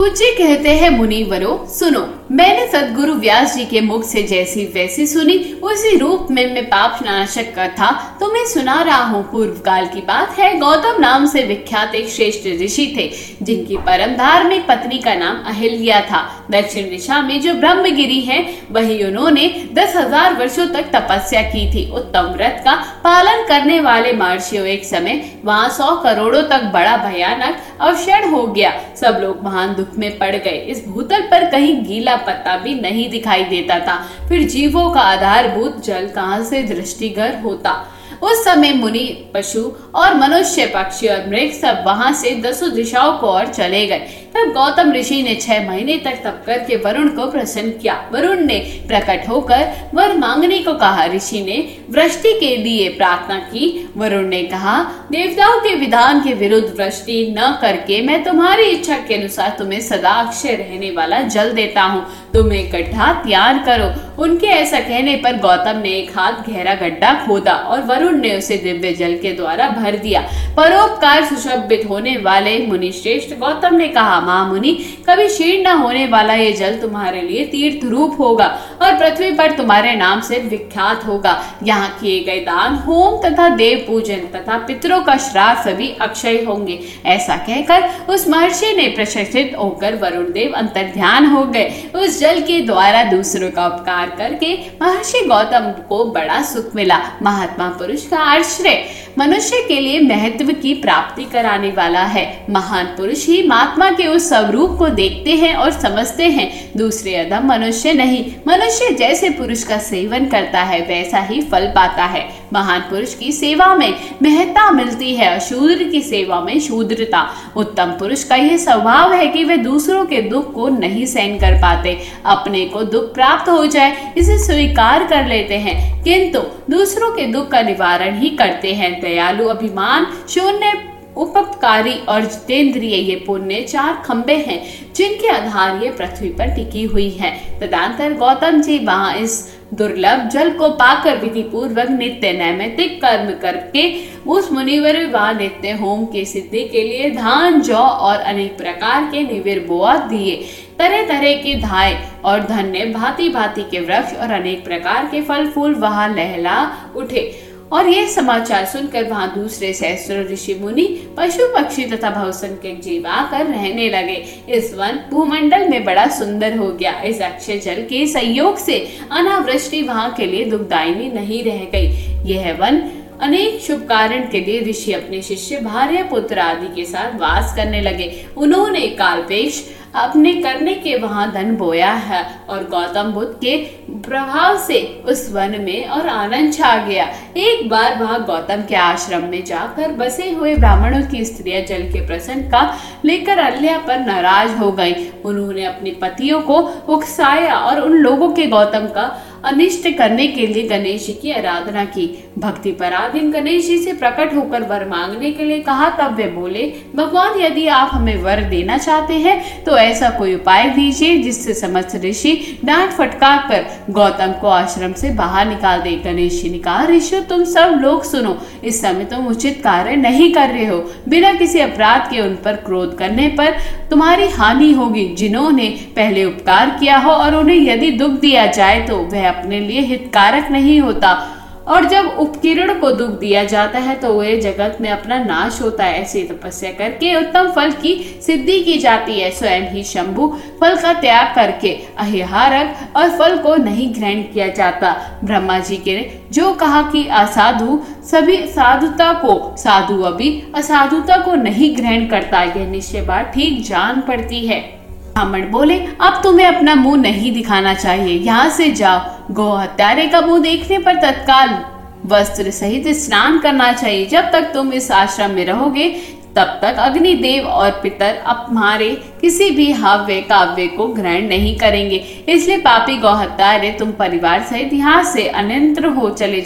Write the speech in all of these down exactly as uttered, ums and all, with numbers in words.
पूज्य कहते हैं मुनिवरों, सुनो, मैंने सदगुरु व्यास जी के मुख से जैसी वैसी सुनी, उसी रूप में मैं पाप नाशक कथा तुम्हें सुना रहा हूँ। पूर्व काल की बात है। गौतम नाम से विख्यात एक श्रेष्ठ ऋषि थे, जिनकी परम धार्मिक पत्नी का नाम अहिल्या था। दक्षिण दिशा में जो ब्रह्मगिरी है, वही उन्होंने दस हजार वर्षों तक तपस्या की थी। उत्तम व्रत का पालन करने वाले महर्षियों एक समय वहाँ सौ करोड़ों तक बड़ा भयानक अवशेष हो गया। सब लोग महान दुख में पड़ गए। इस भूतल पर कहीं गीला पत्ता भी नहीं दिखाई देता था। फिर जीवों का आधारभूत जल कहां से दृष्टिगोचर होता। उस समय मुनि, पशु और मनुष्य, पक्षी और मृग सब वहां से दसों दिशाओं को ओर चले गए। तब गौतम ऋषि ने छह महीने तक तप करके वरुण को प्रसन्न किया। वरुण ने प्रकट होकर वर मांगने को कहा। ऋषि ने वृष्टि के लिए प्रार्थना की। वरुण ने कहा, देवताओं के विधान के विरुद्ध वृष्टि न करके मैं तुम्हारी इच्छा के अनुसार तुम्हें सदा अक्षय रहने वाला जल देता हूँ। तुम एक गड्ढा तैयार करो। उनके ऐसा कहने पर गौतम ने एक हाथ गहरा गड्ढा खोदा और वरुण ने उसे दिव्य जल के द्वारा भर दिया। परोपकार सुशोभित होने वाले मुनि श्रेष्ठ गौतम ने कहा, महामुनि, कभी क्षीण न होने वाला ये जल तुम्हारे लिए तीर्थ रूप होगा और पृथ्वी पर तुम्हारे नाम से विख्यात होगा। यहाँ किए गए दान, होम तथा देव पूजन तथा पितरों का श्राद्ध सभी अक्षय होंगे। ऐसा कहकर उस महर्षि ने प्रशंसित होकर वरुण देव अंतर्ध्यान हो गए। उस जल के द्वारा दूसरों का उपकार करके महर्षि गौतम को बड़ा सुख मिला। महात्मा पुरुष का आश्रय मनुष्य के लिए महत्व की प्राप्ति कराने वाला है। महान पुरुष ही महात्मा के उस स्वरूप को देखते हैं और समझते हैं, दूसरे अधम मनुष्य नहीं। मनुष्य जैसे पुरुष का सेवन करता है, वैसा ही फल पाता है। महान पुरुष की सेवा में महत्ता मिलती है और शूद्र की सेवा में शूद्रता। उत्तम पुरुष का यह स्वभाव है कि वे दूसरों के दुख को नहीं सहन कर पाते। अपने को दुख प्राप्त हो जाए इसे स्वीकार कर लेते हैं, किंतु दूसरों के दुख का निवारण ही करते हैं। दयालु, अभिमान शून्य, उपकारी और जितेंद्रिय, ये पुण्य चार खंबे हैं जिनके आधार ये पृथ्वी पर टिकी हुई है। तदंतर गौतम जी वहां इस दुर्लभ जल को पाकर विधि पूर्वक नित्य नैमित्तिक कर्म करके उस मुनिवर व नित्य होम की सिद्धि के लिए धान, जौ और अनेक प्रकार के निर्विर्बोआ दिए, तरह तरह के धाय और धन्य, भांति भांति के वृक्ष और अनेक प्रकार के फल फूल वहां लहला उठे। और ये समाचार सुनकर वहां दूसरे सहस्त्रों ऋषि मुनि, पशु पक्षी तथा बहुसंख्यक जीव आकर रहने लगे। इस वन भूमंडल में बड़ा सुंदर हो गया। इस अक्षय जल के संयोग से अनावृष्टि वहां के लिए दुखदायिनी नहीं रह गई। यह वन अनेक शुभ कारण के लिए ऋषि अपने शिष्य, भार्या, पुत्र आदि के साथ वास करने लगे। उन्होंने कालपेश अपने करने के वहां धन बोया है और गौतम बुद्ध के प्रभाव से उस वन में और आनंद छा गया। एक बार वह गौतम के आश्रम में जाकर बसे हुए ब्राह्मणों की स्त्रियां जल के प्रसंग का लेकर अहिल्या पर नाराज हो गई। उन्होंने अपने पतियों को उकसाया और उन लोगों के गौतम का अनिष्ट करने के लिए गणेश जी की आराधना की। भक्ति पराधीन गणेश जी से प्रकट होकर वर मांगने के लिए कहा। तब वे बोले, भगवान, यदि आप हमें वर देना चाहते हैं तो ऐसा कोई उपाय दीजिए जिससे समस्त ऋषि डांट फटकार कर गौतम को आश्रम से बाहर निकाल दे। गणेश जी ने कहा, ऋषियों, तुम सब लोग सुनो, इस समय तुम उचित कार्य नहीं कर रहे हो। बिना किसी अपराध के उन पर क्रोध करने पर तुम्हारी हानि होगी। जिन्होंने पहले उपकार किया हो और उन्हें यदि दुख दिया जाए तो वह अपने लिए हितकारक नहीं होता, और जब उपकिरण को दुख दिया जाता है तो वह जगत में अपना नाश होता है। ऐसी तपस्या करके उत्तम फल की सिद्धि की जाती है। स्वयं ही शंभु फल का त्याग करके अहिहारक और फल को नहीं ग्रहण किया जाता। ब्रह्मा जी के जो कहा कि असाधु सभी साधुता को, साधु अभी असाधुता को नहीं ग्रहण करता, यह निश्चय बात ठीक जान पड़ती है। ब्राह्मण बोले, अब तुम्हें अपना मुंह नहीं दिखाना चाहिए, यहाँ से जाओ। गौ हत्यारे का मुंह देखने पर तत्काल वस्त्र सहित स्नान करना चाहिए। जब तक तुम इस आश्रम में रहोगे तब तक अग्निदेव और पितर तुम्हारे किसी भी हव्य काव्य को ग्रहण नहीं करेंगे। इसलिए पापी गौ हत्यारे, तुम परिवार सहित यहाँ से अन्यत्र हो चले जाओ।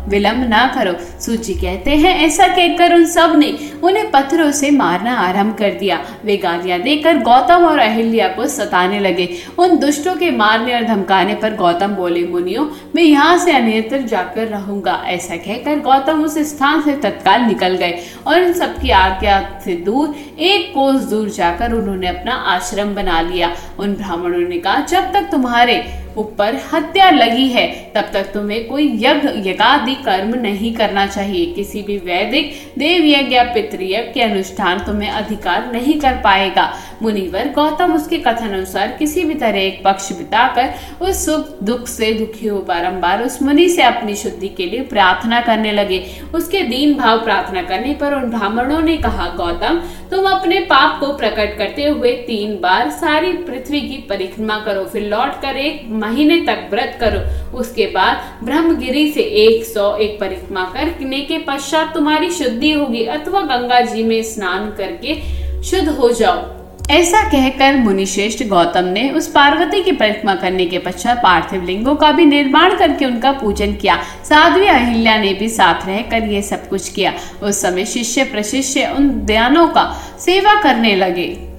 विलंब ना करो। सूची कहते हैं, ऐसा कहकर उन सब ने उन्हें पत्थरों से मारना आरंभ कर दिया। वे गालियां देकर गौतम और अहिल्या को सताने लगे। उन दुष्टों के मारने और धमकाने पर गौतम बोले, मुनियों, मैं यहाँ से अन्यत्र जाकर रहूंगा। ऐसा कहकर गौतम उस स्थान से तत्काल निकल गए और इन सबकी आज्ञा से दूर एक कोस दूर जाकर उन्होंने अपना आश्रम बना लिया। उन ब्राह्मणों ने कहा, जब तक तुम्हारे ऊपर हत्या लगी है तब तक तुम्हें कोई यज्ञ यज्ञादि कर्म नहीं करना चाहिए। किसी भी वैदिक देव यज्ञ या पितृयज्ञ के अनुष्ठान तुम्हें अधिकार नहीं कर पाएगा। मुनिवर गौतम उसके कथन अनुसार किसी भी तरह एक पक्ष बिताकर उस सुख दुख से दुखी हो बारंबार उस मुनि से अपनी शुद्धि के लिए प्रार्थना करने लगे। उसके दीन भाव प्रार्थना करने पर उन ब्राह्मणों ने कहा, गौतम, तुम अपने पाप को प्रकट करते हुए तीन बार सारी पृथ्वी की परिक्रमा करो, फिर लौट कर एक महीने तक व्रत करो। उसके बाद ब्रह्मगिरी से एक सौ एक परिक्रमा करने के पश्चात तुम्हारी शुद्धि होगी, अथवा गंगा जी में स्नान करके शुद्ध हो जाओ। ऐसा कहकर मुनिश्रेष्ठ गौतम ने उस पार्वती की परिक्रमा करने के पश्चात पार्थिव लिंगों का भी निर्माण करके उनका पूजन किया। साध्वी अहिल्या ने भी साथ रहकर ये सब कुछ किया। उस समय शिष्य प्रशिष्य उन दयानों का सेवा करने लगे।